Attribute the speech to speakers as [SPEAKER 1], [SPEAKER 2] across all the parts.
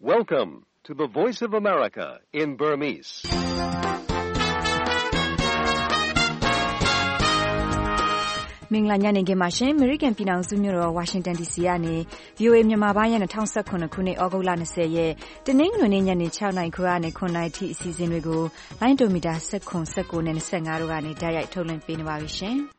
[SPEAKER 1] Welcome to the Voice of America in Burmese.
[SPEAKER 2] ။မင်္ဂလာညနေခင်းပါရှင်။ American ပြည်ထောင်စုမြို့တော် Washington DC ကနေ VOA မြန်မာပိုင်းရဲ့2019ခုနှစ်ဩဂုတ်လ20ရက်တနင်္ဂနွေနေ့ညနေ6:00နာရီခွဲကနေ9:00နာရီထိအစီအစဉ်တွေကိုလိုင်းဒိုမီတာ19 19နဲ့25တို့ကနေတိုက်ရိုက်ထုတ်လွှင့်ပေးနေပါပြီရှင်။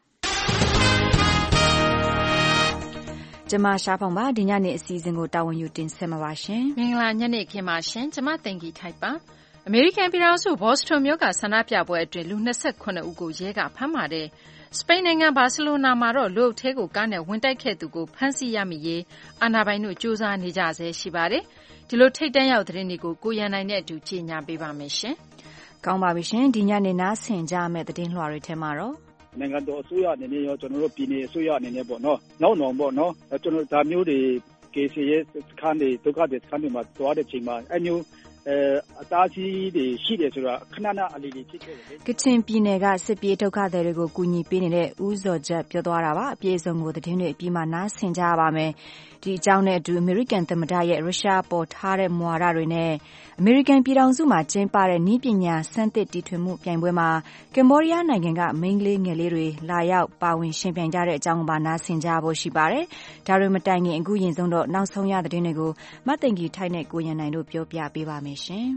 [SPEAKER 2] ကျမရှားဖောင်ပါဒီညနေအစီအစဉ်ကိုတာဝန်ယူတင်ဆက်မှာပါရှင်
[SPEAKER 3] ။မင်္ဂလာညနေခင်းပါရှင်။ကျမတင်ကြီးထိုက်ပါ။အမေရိကန်ပြည်ထောင်စုဘော့စတွန်မြို့ကဆန္ဒပြပွဲအတွင်းလူ28ဦးကိုရဲကဖမ်းပါတယ်။စပိန်နိုင်ငံဘာစီလိုနာမှာတော့လူအုပ်ထဲကိုကားနဲ့ဝင်တိုက်ခဲ့သူကိုဖမ်းဆီးရမိရေးအာဏာပိုင်တို့စူးစမ်းနေကြဆဲရှိပါတယ်။ဒီလိုထိတ်တန့်ရောက်သတင်းတွေကိုကိုရန်နိုင်နဲ့အတူကြီးညာပေးပါမယ်ရှင်
[SPEAKER 2] ။ကောင်းပါပြီရှင်။ဒီညနေနားဆင်ကြမယ့်သတင်းလွှာတွေထဲမှာတော့
[SPEAKER 4] နိုင်ငံတော်အစိုးရအနေနဲ့ရောကျွန်တော်တို့ပြည်내အစိုးရအနေနဲ့ပေါ့နော်နောက်တော့ပေါ့နော်ကျွန်တော်ဒါမျိုးတွေကေစီရဲ့စခန်းတွေဒုက္ခတွေစခန်းတွေမှာတွားတဲ့ချိန်မှာအမျိုးအသားကြီးတွေရှိတယ်ဆိုတာခဏခဏအလီလီဖြစ်ခဲ့တယ်
[SPEAKER 2] ကချင်ပြည်နယ်ကစစ်ပြေးဒုက္ခသည်တွေကိုကူညီပေးနေတဲ့ဦးဇော်ချက်ပြောသွားတာပါအပြည့်အစုံကိုသတင်းတွေအပြီးမှာနားဆင်ကြရပါမယ်ဒီအကြောင်းနဲ့အတူအမေရိကန်သမ္မတရဲ့ရုရှားပေါ်ထားတဲ့မူဝါဒတွေနဲ့အမေရိကန်ပြည်ထောင်စုမှာကျင်းပတဲ့နည်းပညာစမ်းသစ်တီထွင်မှုပြိုင်ပွဲမှာကမ္ဘောဒီးယားနိုင်ငံကမိန်းကလေးငယ်လေးတွေလာရောက်ပါဝင်ရှင်ပြိုင်ကြတဲ့အကြောင်းကိုပါနားဆင်ကြဖို့ရှိပါတယ်ဒါတွေမတိုင်ခင်အခုရင်ဆုံးတော့နောက်ဆုံးရသတင်းတွေကိုမတ်တင်ကြီးထိုက်နဲ့ကိုရန်နိုင်တို့ပြောပြပေးပါမယ်ရှင်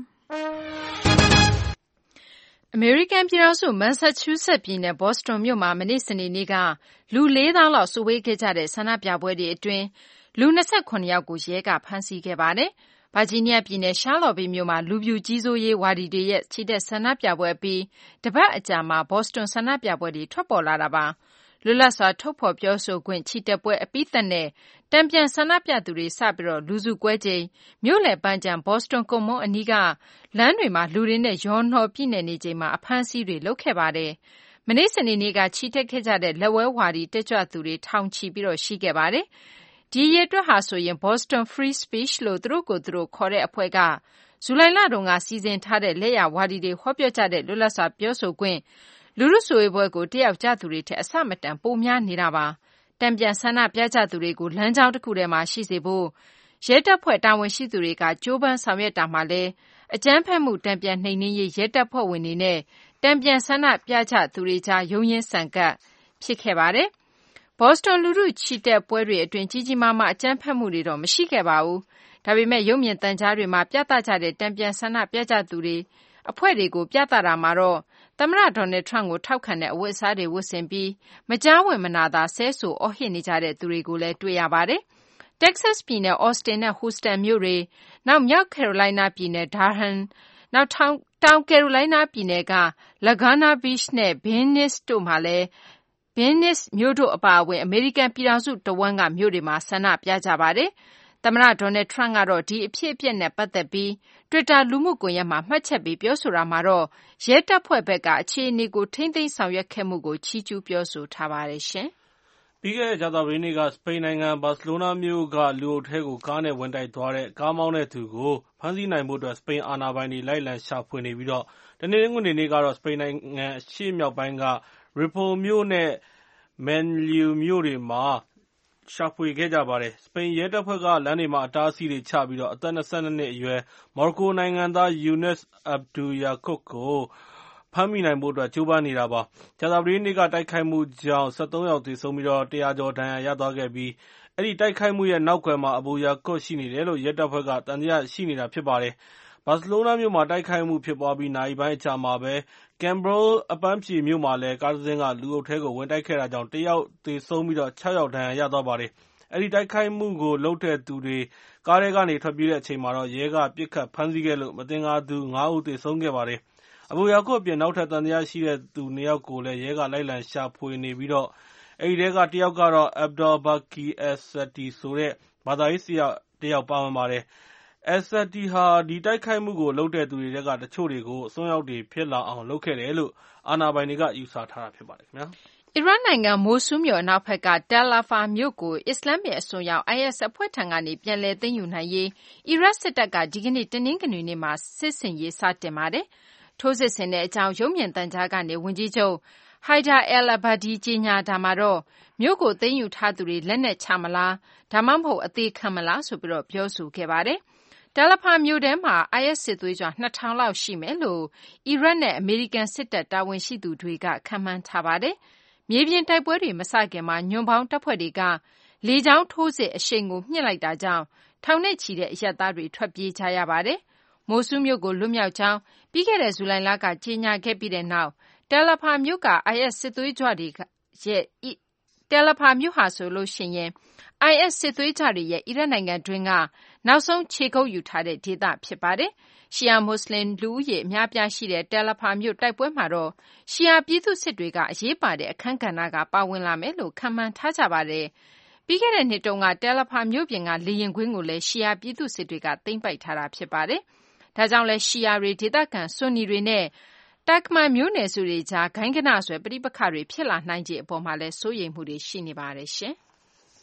[SPEAKER 3] အမေရိကန်ပြည်ထောင်စုမန်ဆာချူးဆက်ပြည်နယ်ဘော့စတွန်မြို့မှာမနေ့စနေနေ့ကလူ4000လောက်စုဝေးခဲ့ကြတဲ့ဆန္ဒပြပွဲတွေအတွင်းလူ28ယောက်ကိုရဲကဖမ်းဆီးခဲ့ပါတယ်။ဗာဂျီးနီးယားပြည်နယ်ရှားလော်ဗေးမြို့မှာလူဖြူကြီးစိုးရေးဝါဒီတွေရဲ့ချီတက်ဆန္ဒပြပွဲပြီးတပတ်အကြာမှာဘော့စတွန်ဆန္ဒပြပွဲတွေထွက်ပေါ်လာတာပါ။လွတ်လပ်စွာထုတ်ဖော်ပြောဆိုခွင့်ချီတက်ပွဲအပြီးသတ်နဲ့တံပြန်ဆန္ဒပြသူတွေစပြီးလူစုကွဲချိန်မြို့လယ်ပန်းခြံဘော့စတွန်ကုန်းမွန်းအနီးကလမ်းတွေမှာလူတွေနဲ့ရောနှောပြည့်နေနေချိန်မှာအဖမ်းဆီးတွေလုပ်ခဲ့ပါတယ်။မနေ့စနေနေ့ကချီတက်ခဲ့ကြတဲ့လက်ဝဲဝါဒီတက်ကြွသူတွေထောင်ချီပြီးရှိခဲ့ပါတယ်။ဒီရေတွက်ဟာဆိုရင် Boston Free Speech လို့သူတို့ကိုယ်သူတို့ခေါ်တဲ့အဖွဲ့ကဇူလိုင်လတုန်းကစီစဉ်ထားတဲ့လက်ရဝါဒီတွေဟောပြောကြတဲ့လွတ်လပ်စွာပြောဆိုခွင့်လူထုစုဝေးပွဲကိုတက်ရောက်ကြသူတွေထက်အဆမတန်ပိုများနေတာပါ။တံပြန်ဆန္ဒပြကြသူတွေကိုလမ်းကြောင်းတစ်ခုထဲမှာရှိစေဖို့ရဲတပ်ဖွဲ့တာဝန်ရှိသူတွေကကြိုးပမ်းဆောင်ရွက်တာမှာလဲအကြမ်းဖက်မှုတံပြန်နှိမ်နင်းရေးရဲတပ်ဖွဲ့ဝင်တွေနဲ့တံပြန်ဆန္ဒပြကြသူတွေကြားရုန်းရင်းဆန်ကပ်ဖြစ်ခဲ့ပါတယ်။ဘော့စတွန်လူထုချီတက်ပွဲတွေအတွင်းကြီးကြီးမားမားအကြမ်းဖက်မှုတွေတော့မရှိခဲ့ပါဘူး။ဒါပေမဲ့ရုပ်မြင်သံကြားတွေမှာပြသကြတဲ့တံပြန်ဆန္ဒပြကြသူတွေအဖွဲ့တွေကိုပြသတာမှာတော့သမ္မတဒေါ်နယ်ထရန့်ကိုထောက်ခံတဲ့အဝတ်အစားတွေဝတ်ဆင်ပြီးမကြားဝင်မနာသာဆဲဆိုအော်ဟစ်နေကြတဲ့သူတွေကိုလည်းတွေ့ရပါတယ်။ Texas ပြည်နယ် Austin နဲ့ Houston မြို့တွေနောက်မြောက် Carolina ပြည်နယ် Durham နောက်တောင် Carolina ပြည်နယ်က Laguna Beach နဲ့ Venice တို့မှာလည်းVenice မြို့တို့အပါအဝင်အမေရိကန်ပြည်ထောင်စုတဝန်းကမြို့တွေမှာဆန္ဒပြကြပါတယ်။သမ္မတဒေါ်နယ်ထရန့်ကတော့ဒီအဖြစ်အပျက်နဲ့ပတ်သက်ပြီး Twitter လူမှုကွန်ရက်မှာမှတ်ချက်ပေးပြောဆိုတာမှာတော့ရဲတပ်ဖွဲ့ဘက်ကအခြေအနေကိုထိန်းသိမ်းဆောင်ရွက်ခဲ့မှုကိုချီးကျူးပြောဆိုထားပါတယ်ရှင်
[SPEAKER 5] ။ပြီးခဲ့တဲ့ကြာသပတေးနေ့ကစပိန်နိုင်ငံဘာစီလိုနာမြို့ကလူအုပ်ထဲကိုကားနဲ့ဝင်တိုက်သွားတဲ့ကားမောင်းတဲ့သူကိုဖမ်းဆီးနိုင်ဖို့အတွက်စပိန်အာဏာပိုင်တွေလိုက်လံရှာဖွေနေပြီးတနင်္ဂနွေနေ့ကတော့စပိန်နိုင်ငံအရှေ့မြောက်ပိုင်းက Ripoll မြို့နဲ့ Manlleu မြို့တွေမှာရှာဖွေခဲ့ကြပါတယ်။စပိန်ရဲတပ်ဖွဲ့ကလမ်းတွေမှာအတားအဆီးတွေချပြီးအသက်22နှစ်အရွယ်မော်ရိုကိုနိုင်ငံသား Younes Abduyakub ကိုဖမ်းမိနိုင်ဖို့အတွက်ကြိုးပမ်းနေတာပါ။ကြာသပတေးနေ့ကတိုက်ခိုက်မှုကြောင့်73ယောက်သေဆုံးပြီး100ကျော်ဒဏ်ရာရသွားခဲ့ပြီးအဲဒီတိုက်ခိုက်မှုရဲ့နောက်ကွယ်မှာAbu Yaqubရှိနေတယ်လို့ရဲတပ်ဖွဲ့ကသံသယရှိနေတာဖြစ်ပါတယ်။ဘာစီလိုနာမြို့မှာတိုက်ခိုက်မှုဖြစ်ပွားပြီးနာရီပိုင်းအကြာမှာပဲ Cambrils အပန်းဖြေမြို့မှာလည်းကားတစ်စင်းကလူအုပ်ထဲကိုဝင်တိုက်ခဲ့တာကြောင့်1ယောက်သေဆုံးပြီး6ယောက်ဒဏ်ရာရသွားပါတယ်။အဲဒီတိုက်ခိုက်မှုကိုလုပ်တဲ့သူတွေကားထဲကနေထွက်ပြေးတဲ့အချိန်မှာရဲကပစ်ခတ်ဖမ်းဆီးခဲ့လို့မသင်္ကာသူ5ဦးသေဆုံးခဲ့ပါတယ်။ Abu Yaqub အပြင်နောက်ထပ်သံသယရှိတဲ့သူ2ယောက်ကိုလည်းရဲကလိုက်လံရှာဖွေနေပြီးအဲဒီထဲကတစ်ယောက်ကတော့ Abdelbaki Es Satty ဆိုတဲ့ဘာသာရေးဆရာတစ်ယောက်ပါဝင်ပါတယ်။ Es Satty ဟာဒီတိုက်ခိုက်မှုကိုလုပ်တဲ့သူတွေထဲကတချို့တွေကိုအစွန်းရောက်တွေဖြစ်လာအောင်လုပ်ခဲ့တယ်လို့အာဏာပိုင်တွေကယူဆထားတာဖြစ်ပါတယ်ခင်ဗျာ
[SPEAKER 3] ။အီရတ်နိုင်ငံမိုဆူးမြို့အနောက်ဘက်က Tal Afar မြို့ကိုအစ္စလာမစ်အစွန်းရောက် IS အဖွဲ့ထံကနေပြန်လည်သိမ်းယူနိုင်ရေးအီရတ်စစ်တပ်ကဒီကနေ့တနင်္ဂနွေနေ့မှာစစ်ဆင်ရေးစတင်ပါတယ်။ထိုးစစ်ဆင်တဲ့အကြောင်းရုပ်မြင်သံကြားကနေဝန်ကြီးချုပ် Haider al-Abadi ကြေညာတာမှာတော့မြို့ကိုသိမ်းယူထားသူတွေလက်နက်ချမလားဒါမှမဟုတ်အသေးခံမလားဆိုပြီးပြောဆိုခဲ့ပါတယ်။တယ်လဖာမြို့ထဲမှာ IS စစ်သွေးကြွ 2000 လောက်ရှိမယ်လို့အီရတ်နဲ့အမေရိကန်စစ်တပ်တာဝန်ရှိသူတွေကခန့်မှန်းထားပါတယ်။မြေပြင်တိုက်ပွဲတွေမစခင်မှာညွန့်ပေါင်းတပ်ဖွဲ့တွေကလေကြောင်းထိုးစစ်အရှိန်ကိုမြင့်လိုက်တာကြောင့်ထောင်နဲ့ချီတဲ့အရပ်သားတွေထွက်ပြေးကြရပါတယ်။မိုဆူးမြို့ကိုလွတ်မြောက်ကြောင်းပြီးခဲ့တဲ့ဇူလိုင်လကကြေညာခဲ့ပြီးတဲ့နောက်တယ်လဖာမြို့က IS စစ်သွေးကြွတွေရဲ့တယ်လဖာမြို့ဟာဆိုလို့ရှိရင် IS စစ်သွေးကြွတွေရဲ့အီရတ်နိုင်ငံတွင်းကနောက်ဆုံးခြေကုပ်ယူထားတဲ့ဒေသဖြစ်ပါတယ်။ရှီယာမွတ်စလင်လူဦးရေအများပြားရှိတဲ့တယ်လဖာမြို့တိုက်ပွဲမှာတော့ရှီယာပြည်သူစစ်တွေကအရေးပါတဲ့အခန်းကဏ္ဍကပါဝင်လာမယ်လို့ခန့်မှန်းထားကြပါတယ်။ပြီးခဲ့တဲ့နှစ်တုန်းကတယ်လဖာမြို့ပြင်ကလေယာဉ်ကွင်းကိုလည်းရှီယာပြည်သူစစ်တွေကသိမ်းပိုက်ထားတာဖြစ်ပါတယ်။ဒါကြောင့်လည်းရှီယာတွေဒေသခံဆွန်နီတွေနဲ့တက်မန်မျိုးနယ်စုတွေကြားဂိုင်းကနဆွဲပဋိပက္ခတွေဖြစ်လာနိုင်ခြေအပေါ်မှာလည်းစိုးရိမ်မှုတွေရှိနေပါတယ်ရှင်။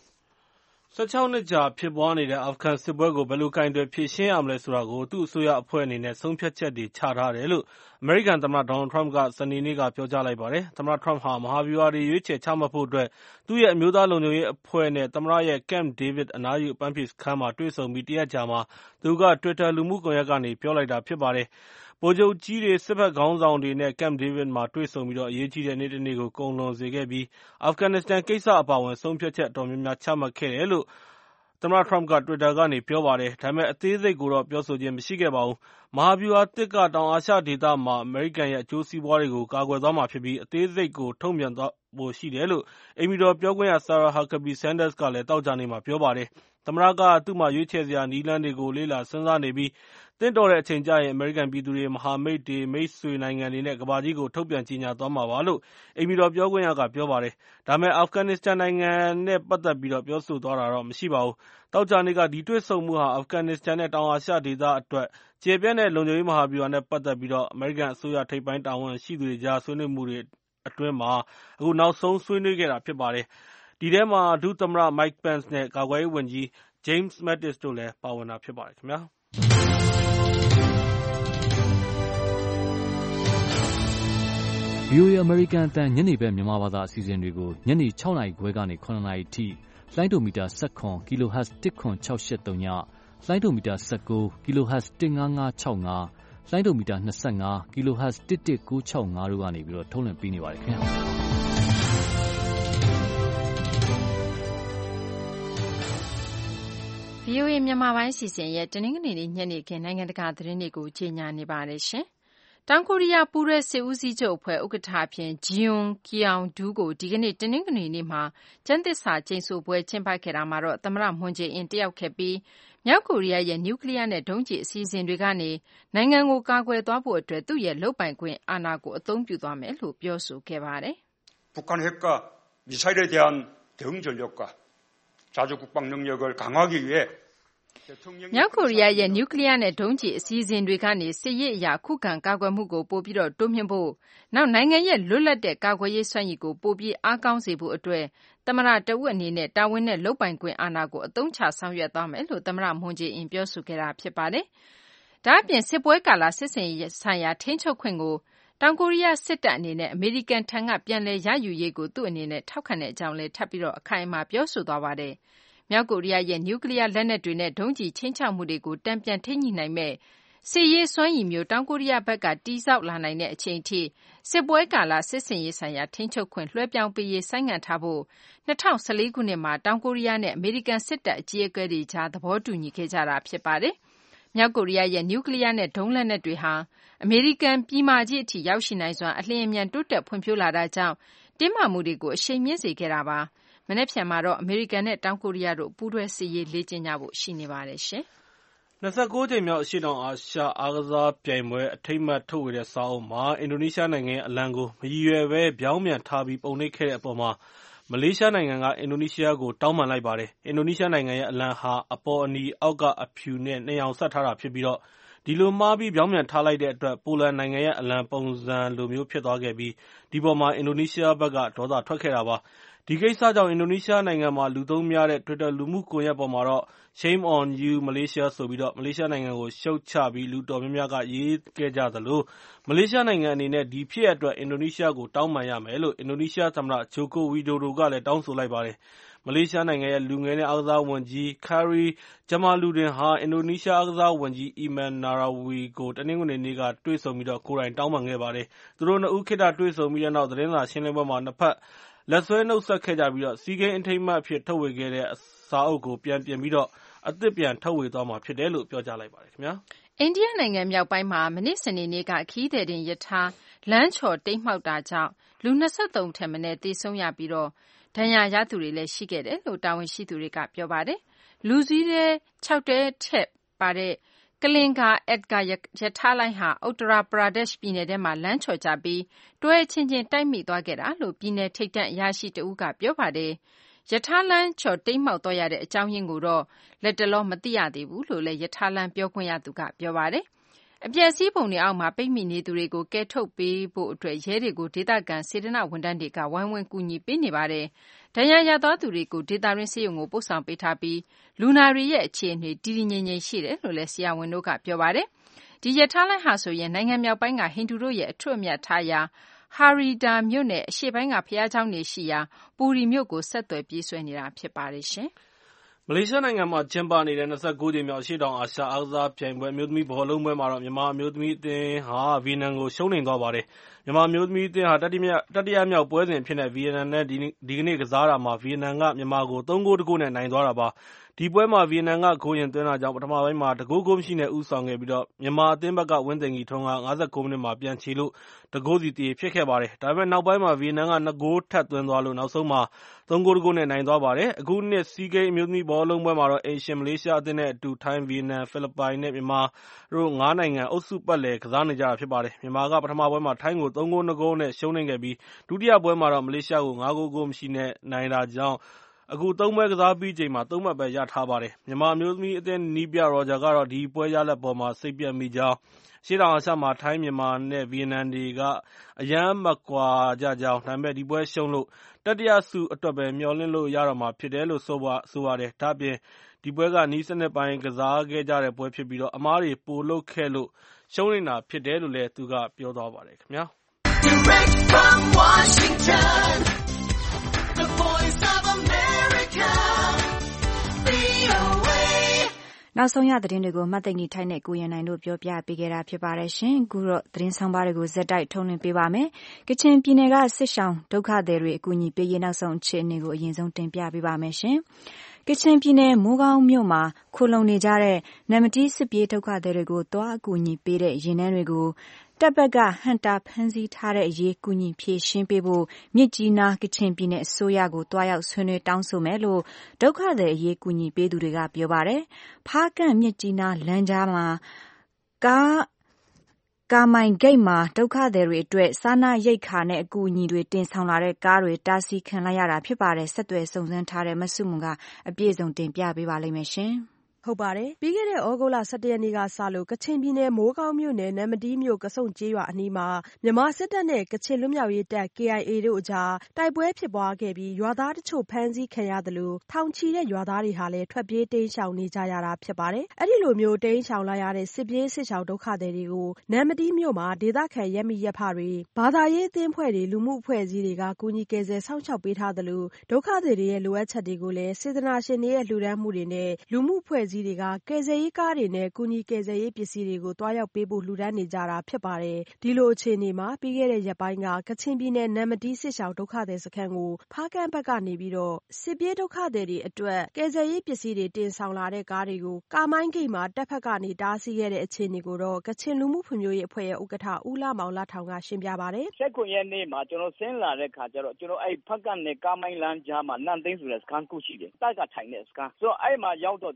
[SPEAKER 5] 16 နှစ်ကြာဖြစ်ပွားနေတဲ့အာဖဂန်စစ်ပွဲကိုဘယ်လိုကိုင်တွယ်ဖြေရှင်းရမလဲဆိုတာကိုသူ့အစိုးရအဖွဲ့အနေနဲ့ဆုံးဖြတ်ချက်တွေချထားတယ်လို့အမေရိကန်သမ္မတဒေါ်နယ်ထရမ့်ကစနေနေ့ကပြောကြားလိုက်ပါတယ်။သမ္မတထရမ့်ဟာမဟာဗျူဟာတွေရွေးချယ်ချမှတ်ဖို့အတွက်သူ့ရဲ့အမျိုးသားလုံခြုံရေးအဖွဲ့နဲ့သမ္မတရဲ့ Camp David အနားယူအပန်းဖြေစခန်းမှာတွေ့ဆုံပြီးတရက်ကြာမှာသူက Twitter လူမှုကွန်ရက်ကနေပြောလိုက်တာဖြစ်ပါတယ်။ဗိုလ်ချုပ်ကြီးတွေစစ်ဘက်ခေါင်းဆောင်တွေနဲ့ Camp David မှာတွေ့ဆုံပြီးအရေးကြီးတဲ့နေ့တစ်နေ့ကိုကုန်လွန်စေခဲ့ပြီးအာဖဂန်နစ္စတန်ကိစ္စအပါအဝင်ဆုံးဖြတ်ချက်အတော်များများချမှတ်ခဲ့တယ်လို့သမ္မတထရမ့်က Twitter ကနေပြောပါတယ်။ဒါပေမဲ့အသေးစိတ်ကိုတော့ပြောဆိုခြင်းမရှိခဲ့ပါဘူး။မဟာဗျူဟာသစ်ကတောင်အာရှဒေသမှာအမေရိကန်ရဲ့အကျိုးစီးပွားတွေကိုကာကွယ်သွားမှာဖြစ်ပြီးအသေးစိတ်ကိုထုတ်ပြန်သွားဖို့ရှိတယ်လို့အိမ်ဖြူတော်ပြောခွင့်ရ Sarah Huckabee Sanders ကလည်းသောကြာနေ့မှာပြောပါတယ်။သမ္မတကသူ့မှာရွေးချယ်စရာနည်းလမ်းတွေကိုလေ့လာစဉ်းစားနေပြီးသင့်တော်တဲ့အချိန်ကျရင်အမေရိကန်ပြည်သူတွေမဟာမိတ်တွေမိတ်ဆွေနိုင်ငံတွေနဲ့ကမ္ဘာကြီးကိုထုတ်ပြန်ကြေညာသွားမှာပါလို့အိမ်ဖြူတော်ပြောခွင့်ရကပြောပါတယ်။ဒါပေမဲ့အာဖဂန်နစ္စတန်နိုင်ငံနဲ့ပတ်သက်ပြီးပြောဆိုသွားတာတော့မရှိပါဘူး။သောကြာနေ့ကဒီတွေ့ဆုံမှုဟာအာဖဂန်နစ္စတန်နဲ့တောင်အာရှဒေသအတွက်ကျယ်ပြန့်တဲ့လုံခြုံရေးမဟာဗျူဟာနဲ့ပတ်သက်ပြီးအမေရိကန်အစိုးရထိပ်ပိုင်းတာဝန်ရှိသူတွေကြားဆွေးနွေးမှုတွေအတွင်းမှာအခုနောက်ဆုံးဆွေးနွေးခဲ့တာဖြစ်ပါတယ်။ဒီထဲမှာဒုသမ္မတ Mike Pence နဲ့ကာကွယ်ရေးဝန်ကြီး James Mattis တို့လည်းပါဝင်တာဖြစ်ပါတယ်ခင်ဗျာ။
[SPEAKER 6] VOA အမေရိကန်အသံညနေဘက်မြန်မာဘာသာအစီအစဉ်တွေကိုညနေ 6 နာရီခွဲကနေ 9 နာရီထိလိုင်းဒိုမီတာ17 kHz 10683ညလိုင်းဒိုမီတာ19 kHz 15565လိုင်းဒိုမီတာ25 kHz 11965တို့ကနေပြီးတော့ထုတ်လွှင့်ပေးနေပါတယ်ခင်ဗျာ
[SPEAKER 3] VOA မြန်မာပိုင်းစီစဉ်ရဲ့တနင်္ဂနွေနေ့ညနေခင်းနိုင်ငံတကာသတင်းတွေကိုကြီးညာနေပါတယ်ရှင်။တောင်ကိုရီးယားပူးရဲစစ်ဦးစီးချုပ်အဖွဲ့ဥက္ကဋ္ဌအဖြစ်ဂျီယွန်ကီအောင်ဒူးကိုဒီကနေ့တနင်္ဂနွေနေ့မှာကျမ်းသစ္စာကျိန်ဆိုပွဲကျင်းပခဲ့တာမှာတော့သမ္မတမွန်ဂျေအင်တက်ရောက်ခဲ့ပြီးမြောက်ကိုရီးယားရဲ့နျူကလ িয়ার နဲ့ဒုံးကျည်အစီအစဉ်တွေကနေနိုင်ငံကိုကာကွယ်သွားဖို့အတွက်သူ့ရဲ့လုပ်ပိုင်ခွင့်အာဏာကိုအသုံးပြုသွားမယ်လို့ပြောဆိုခဲ့ပါတယ်။
[SPEAKER 7] 북한 핵과 미사일에 대한 대응 전력과 자주 국방 능력을 강화하기 위해
[SPEAKER 3] မြောက်ကိုရီးယားရဲ့နျူကလ িয়ার နဲ့ဒုံးကျည်အစီအစဉ်တွေကနေစစ်ရေးအရာခုခံကာကွယ်မှုကိုပိုပြီးတိုးမြှင့်ဖို့နောက်နိုင်ငံရဲ့လွတ်လပ်တဲ့ကာကွယ်ရေးစွမ်းရည်ကိုပိုပြီးအားကောင်းစေဖို့အတွက်သမ္မတတဦးအနေနဲ့တာဝန်နဲ့လုပ်ပိုင်ခွင့်အာဏာကိုအသုံးချဆောင်ရွက်သွားမယ်လို့သမ္မတမွန်ဂျေအင်ပြောဆိုခဲ့တာဖြစ်ပါတယ်။ဒါ့အပြင်စစ်ပွဲကာလစစ်ဆင်ရေးဆိုင်ရာထိန်းချုပ်ခွင့်ကိုတောင်ကိုရီးယားစစ်တပ်အနေနဲ့အမေရိကန်ထံကပြန်လည်ရယူရေးကိုသူ့အနေနဲ့ထောက်ခံတဲ့အကြောင်းလည်းထပ်ပြီးအခိုင်အမာပြောဆိုသွားပါတယ်။မြောက်ကိုရီးယားရဲ့နျူကလ িয়ার လက်နက်တွေနဲ့ဒုံးကျည်ချင်းချောက်မှုတွေကိုတန်ပြန်ထိန်းညှိနိုင်မဲ့စစ်ရေးစွမ်းရည်မျိုးတောင်ကိုရီးယားဘက်ကတည်ဆောက်လာနိုင်တဲ့အချိန်ထိစစ်ပွဲကာလစစ်ဆင်ရေးဆိုင်ရာထိန်းချုပ်ခွင့်လွှဲပြောင်းပေးရေးဆိုင်းငံ့ထားဖို့2014ခုနှစ်မှာတောင်ကိုရီးယားနဲ့အမေရိကန်စစ်တပ်အကြီးအကဲတွေကြားသဘောတူညီခဲ့ကြတာဖြစ်ပါတယ်။မြောက်ကိုရီးယားရဲ့နျူကလ িয়ার နဲ့ဒုံးလက်နက်တွေဟာအမေရိကန်ပြည်မကြီးအထိရောက်ရှိနိုင်စွမ်းအလျင်အမြန်တိုးတက်ဖွံ့ဖြိုးလာတာကြောင့်တင်းမာမှုတွေကိုအရှိန်မြင့်စေခဲ့တာပါ။မနက်ဖြန်မှာတော့အမေရိကန်နဲ့တောင်ကိုရီးယားတို့ပူးတွဲစစ်ရေးလေ့ကျင့်ကြဖို့ရှိနေပါတယ်ရှင်
[SPEAKER 5] ။29ကြိမ်မြောက်အရှေ့တောင်အာရှအားကစားပြိုင်ပွဲအထိမ်းအမှတ်ထုတ်ဝေတဲ့စာအုပ်မှာအင်ဒိုနီးရှားနိုင်ငံရဲ့အလံကိုမရည်ရွယ်ဘဲပြောင်းပြန်ထားပြီးပုံနှိပ်ခဲ့တဲ့အပေါ်မှာမလေးရှားနိုင်ငံကအင်ဒိုနီးရှားကိုတောင်းပန်လိုက်ပါတယ်။အင်ဒိုနီးရှားနိုင်ငံရဲ့အလံဟာအပေါ်အနီအောက်ကအဖြူနဲ့2ရောင်ဆက်ထားတာဖြစ်ပြီးဒီလိုမှားပြီးပြောင်းပြန်ထားလိုက်တဲ့အတွက်ပိုလန်နိုင်ငံရဲ့အလံပုံစံလိုမျိုးဖြစ်သွားခဲ့ပြီးဒီပေါ်မှာအင်ဒိုနီးရှားဘက်ကဒေါသထွက်ခဲ့တာပါ။ဒီကိစ္စကြောင့်အင်ဒိုနီးရှားနိုင်ငံမှာလူသုံးများတဲ့ Twitter လူမှုကွန်ရက်ပေါ်မှာတော့ Shame on you Malaysia ဆိုပြီးမလေးရှားနိုင်ငံကိုရှုတ်ချပြီးလူတော်များများကရေးခဲ့ကြသလိုမလေးရှားနိုင်ငံအနေနဲ့ဒီဖြစ်ရပ်အတွက်အင်ဒိုနီးရှားကိုတောင်းပန်ရမယ်လို့အင်ဒိုနီးရှားသမ္မတ Joko Widodo ကလည်းတောင်းဆိုလိုက်ပါတယ်။မလေးရှားနိုင်ငံရဲ့လူငယ်နဲ့အားကစားဝန်ကြီး Khairy Jamaluddin ဟာအင်ဒိုနီးရှားအားကစားဝန်ကြီး Eman Narawi ကိုတနင်္ဂနွေနေ့ကတွေ့ဆုံပြီးကိုယ်တိုင်တောင်းပန်ခဲ့ပါတယ်။သူတို့နှစ်ဦးခေတ္တတွေ့ဆုံပြီးတဲ့နောက်သတင်းစာရှင်းလင်းပွဲမှာနှစ်ဖက်လက်ဆွဲနှုတ်ဆက်ခဲ့ကြပြီးစီးကိန်းအထိမ်းအမှတ်အဖြစ်ထုတ်ဝေခဲ့တဲ့စာအုပ်ကိုပြန်ပြင်ပြီးအသစ်ပြန်ထုတ်ဝေသွားမှာဖြစ်တယ်လို့ပြောကြားလိုက်ပါတယ်ခင်ဗျာ
[SPEAKER 3] ။အိန္ဒိယနိုင်ငံမြောက်ပိုင်းမှာမနေ့စနေနေ့ကခရီးသည်တင်ရထားလမ်းချော်တိမ်းမှောက်တာကြောင့်လူ23ထက်မနည်းသေဆုံးရပြီးဒဏ်ရာရသူတွေလည်းရှိခဲ့တယ်လို့တာဝန်ရှိသူတွေကပြောပါတယ်။လူစီးတဲ့6တဲထက်ပါတဲ့ကလင်္ကာအက်ဒ်ကရထားလိုင်းဟာဥတ္တရာပရာဒက်ရှ်ပြည်နယ်ထဲမှာလမ်းချော်ကြပြီးတွဲချင်းချင်းတိုက်မိသွားခဲ့တာလို့ပြည်နယ်ထိပ်တန်းအရာရှိတဦးကပြောပါတယ်။ရထားလမ်းချော်တိမ်းမှောက်သွားရတဲ့အကြောင်းရင်းကိုတော့လက်တလောမသိရသေးဘူးလို့လည်းရထားလမ်းပြောခွင့်ရသူကပြောပါတယ်။အပျက်အစီးပုံတွေအောက်မှာပိတ်မိနေသူတွေကိုကယ်ထုတ်ပေးဖို့အတွက်ရဲတွေကိုဒေသခံစေတနာဝန်ထမ်းတွေကဝိုင်းဝန်းကူညီပေးနေပါတယ်။ဒဏ်ရာရသွားသူတွေကိုဒေသရင်းဆေးရုံကိုပို့ဆောင်ပေးထားပြီးလူနာတွေရဲ့အခြေအနေတည်တည်ငြိမ်ငြိမ်ရှိတယ်လို့လည်းဆရာဝန်တို့ကပြောပါတယ်။ဒီရထားလိုင်းဟာဆိုရင်နိုင်ငံမြောက်ပိုင်းကဟိန္ဒူတို့ရဲ့အထွတ်အမြတ်ထားရာဟာရီဒါမြို့နယ်အရှေ့ပိုင်းကဘုရားကျောင်းတွေရှိရာပူရီမြို့ကိုဆက်သွယ်ပြေးဆွဲနေတာဖြစ်ပါတယ်ရှင်
[SPEAKER 5] ။မလေးရှားနိုင်ငံမှာကျင်းပနေတဲ့29ကြိမ်မြောက်အရှေ့တောင်အာရှအားကစားပြိုင်ပွဲအမျိုးသမီးဘောလုံးပွဲမှာတော့မြန်မာအမျိုးသမီးအသင်းဟာဗီယက်နမ်ကိုရှုံးနိမ့်သွားပါတယ်။မြန်မာအမျိုးသမီးအသင်းဟာတတိယမြောက်ပွဲစဉ်အဖြစ်နဲ့ဗီယက်နမ်နဲ့ဒီကနေ့ကစားတာမှာဗီယက်နမ်ကမြန်မာကို3-1နဲ့နိုင်သွားတာပါ။ဒီပွဲမှာဗီယက်နမ်ကဂိုးရင်သွင်းတာကြောင့်ပထမပိုင်းမှာ1ဂိုးမရှိနဲ့ဦးဆောင်ခဲ့ပြီးမြန်မာအသင်းဘက်ကဝင်းသိမ်ကြီးထွန်းက59မိနစ်မှာပြန်ချေလို့1ဂိုးစီသရေဖြစ်ခဲ့ပါတယ်။ဒါပေမဲ့နောက်ပိုင်းမှာဗီယက်နမ်က2ဂိုးထပ်သွင်းသွားလို့နောက်ဆုံးမှာ3-1နဲ့နိုင်သွားပါတယ်။အခုနှစ်စီးကိန်းအမျိုးသမီးဘောလုံးပွဲမှာတော့အိမ်ရှင်မလေးရှားအသင်းနဲ့အတူထိုင်းဗီယက်နမ်ဖိလစ်ပိုင်နဲ့မြန်မာတို့9နိုင်ငံအုပ်စုပတ်လည်ကစားနေကြတာဖြစ်ပါတယ်။မြန်မာကပထမပွဲမှာထိုင်းကို3-2နဲ့ရှုံးနိမ့်ခဲ့ပြီးဒုတိယပွဲမှာတော့မလေးရှားကို5-0မရှိနဲ့နိုင်တာကြောင့်အခု3ပွဲကစားပြီးချိန်မှာ3မှတ်ပဲရထားပါတယ်။မြန်မာအမျိုးသမီးအသင်းနီးပြရော်ဂျာကတော့ဒီပွဲရလဒ်ပေါ်မှာစိတ်ပျက်မိကြောင်းရှေ့တောင်အာရှမှာထိုင်းမြန်မာနဲ့ဗီယက်နမ်တွေကအရန်မကွာကြကြောင်းဒါပေမဲ့ဒီပွဲရှုံးလို့တတိယဆုအတွက်ပဲမျှော်လင့်လို့ရတော့မှာဖြစ်တယ်လို့ဆိုပါတယ်။ဒါ့အပြင်ဒီပွဲကနီးစနစ်ပိုင်းကစားခဲ့ကြတဲ့ပွဲဖြစ်ပြီးအမားတွေပိုလုပ်ခဲ့လို့ရှုံးနေတာဖြစ်တယ်လို့လည်းသူကပြောသွားပါတယ်ခင်ဗျာ။ Direct from Washington,
[SPEAKER 2] the voice of America, VOA နောက်ဆုံးရသတင်းတွေကိုမှတ်သိမ့်နေထိုင်တဲ့ကိုရင်နိုင်တို့ပြောပြပေးခဲ့တာဖြစ်ပါတယ်ရှင်။အခုတော့သတင်းဆောင်ပါတွေကိုဇက်တိုက်ထုတ်လွှင့်ပေးပါမယ်။ကချင်ပြည်နယ်ကစစ်ရှောင်ဒုက္ခသည်တွေအကူအညီပေးရေးနောက်ဆုံးအခြေအနေကိုအရင်ဆုံးတင်ပြပေးပါမယ်ရှင်။ကချင်ပြည်နယ်မိုးကောင်းမြို့မှာခိုလုံနေကြတဲ့နမတီးစစ်ပြေးဒုက္ခသည်တွေကိုတွားအကူအညီပေးတဲ့ရင်နှန်းတွေကိုတပ်ဘက်ကဟန်တာဖမ်းဆီးထားတဲ့အရေးကူညီဖြေရှင်းပေးဖို့မြစ်ကြီးနားကချင်ပြည်နယ်အစိုးရကိုတွားရောက်ဆွေးနွေးတောင်းဆိုမယ်လို့ဒုက္ခသည်အရေးကူညီပေးသူတွေကပြောပါတယ်။ဖားကန့်မြစ်ကြီးနားလမ်းကြားမှာကာမိုင်ဂိတ်မှာဒုက္ခသည်တွေအတွက်စားနပ်ရိက္ခာနဲ့အကူအညီတွေတင်ဆောင်လာတဲ့ကားတွေတားဆီးခံလိုက်ရတာဖြစ်ပါတယ်။ဆက်သွယ်စုံစမ်းထားတဲ့မဆုမွန်ကအပြည့်စုံတင်ပြပေးပါလိမ့်မယ်ရှင်။
[SPEAKER 8] ဟုတ်ပါတယ်။ပြီးခဲ့တဲ့ဩဂုတ်လ17ရက်နေ့ကစလို့ကချင်ပြည်နယ်မိုးကောင်းမြို့နယ်နမတီးမြို့ကစုံကျေးရွာအနီးမှာမြန်မာစစ်တပ်နဲ့ကချင်လွတ်မြောက်ရေးတပ် KIA တို့အကြားတိုက်ပွဲဖြစ်ပွားခဲ့ပြီးရွာသားတချို့ဖမ်းဆီးခံရသလိုထောင်ချီတဲ့ရွာသားတွေဟာလည်းထွက်ပြေးတိမ်းရှောင်နေကြရတာဖြစ်ပါတယ်။အဲ့ဒီလိုမျိုးတိမ်းရှောင်လာရတဲ့စစ်ပြေးစစ်ရှောင်ဒုက္ခသည်တွေကိုနမတီးမြို့မှာဒေသခံရပ်မိရပ်ဖတွေဘာသာရေးအသင်းဖွဲ့တွေလူမှုအဖွဲ့အစည်းတွေကကူညီကယ်ဆယ်စောင့်ရှောက်ပေးထားသလိုဒုက္ခသည်တွေရဲ့လိုအပ်ချက်တွေကိုလည်းစေတနာရှင်တွေရဲ့လှူဒါန်းမှုတွေနဲ့လူမှုအဖွဲ့အစည်းတွေကကယ်ဆယ်ရေးကားတွေနဲ့ကူညီကယ်ဆယ်ရေးပစ္စည်းတွေကိုတွားရောက်ပေးဖို့လှူဒါန်းနေကြတာဖြစ်ပါတယ်။ဒီလိုအခြေအနေမှာပြီးခဲ့တဲ့ရက်ပိုင်းကကချင်ပြည်နယ်နမတီးစစ်ရှောင်ဒုက္ခသည်စခန်းကိုဖားကန့်ဘက်ကနေပြီးတော့စစ်ပြေးဒုက္ခသည်တွေအတွက်ကယ်ဆယ်ရေးပစ္စည်းတွေတင်ဆောင်လာတဲ့ကားတွေကိုကာမိုင်းဂိတ်မှာတပ်ဖက်ကနေတားဆီးခဲ့တဲ့အခြေအနေကိုတော့ကချင်လူမှုဖွံ့ဖြိုးရေးအဖွဲ့ရဲ့ဥက္ကဋ္ဌဦးလှမောင်လှထောင်ကရှင်းပြပါတယ်
[SPEAKER 4] ။19ရက်နေ့မှာကျွန်တော်ဆင်းလာတဲ့ခါကျတော့ကျွန်တော်အဲ့ဖက်ကနေကာမိုင်းလမ်းကြားမှာနန့်သိန်းဆိုတဲ့စခန်းခုရှိတယ်။တပ်ကထိုင်တဲ့စခန်းဆိုတော့အဲ့မှာရောက်တော့ကျွန်တော်2